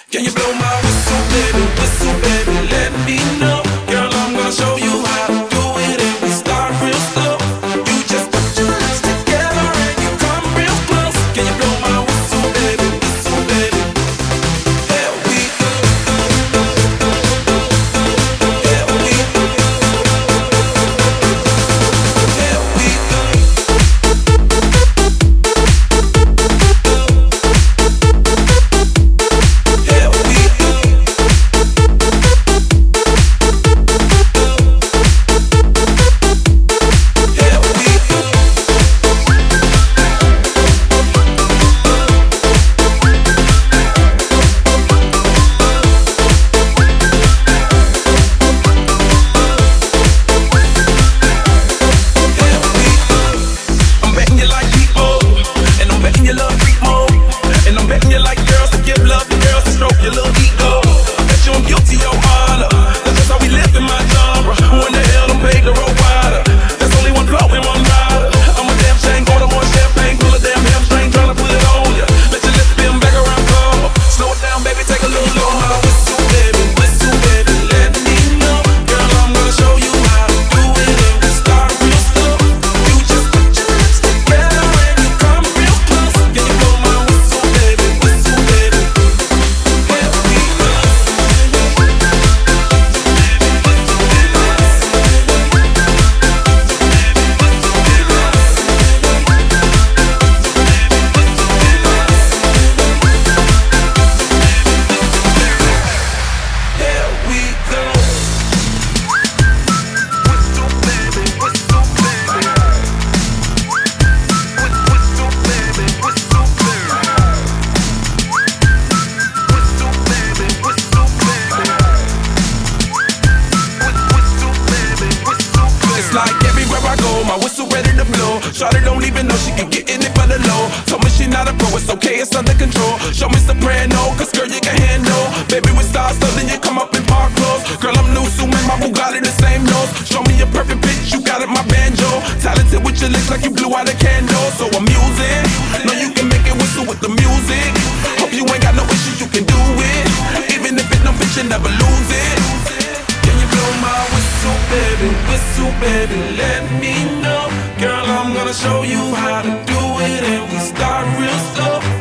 Can you blow my whistle, baby, let me know. Girl, I'm gonna show you how to do it, and we start real slow. You just put your lips together and you come real close. Can you blow my whistle, baby, here we go. Here we go. Here we go. Here we I'm betting you like people, and I'm betting you love freak mode, and I'm betting you like girls to give love to girls to stroke your little ego. I bet you I'm guilty, your honor. That's just how we live in my genre. Who in the hell done paved the road wider? There's only one flow and one rider. I'm a damn shame, order more champagne, pull a damn hamstring, tryna put it on ya. Let your lips spin back around, come up. Slow it down, baby, take a little low. My whistle, baby, let me know. Girl, I'm gonna show you how to do it, and we start real slow. You just put your lips together and you come real close. Can you blow my whistle, baby, here we go. Here we go. Whistle, baby, whistle, baby. Whistle, baby, whistle, baby. Whistle, baby, whistle, baby. Whistle, baby, whistle, baby. It's like everywhere I go, my whistle ready to blow. Shawty don't even know she can get in it for the low. Told me she not a pro, it's okay, it's under control. Show me soprano, cause girl you can handle. Baby with stars, so then you come up in park clothes. Girl I'm new, so man, my Bugatti the same nose. Show me a perfect pitch, you got it, my banjo. Talented with your lips like you blew out a candle. So I'm using, know you can make it whistle with the music. Hope you ain't got no issues, you can do it. Even if it don't fit, you never lose it. Can you blow my whistle, baby, let me know. Girl, I'm gonna show you how to do it, and we start real slow.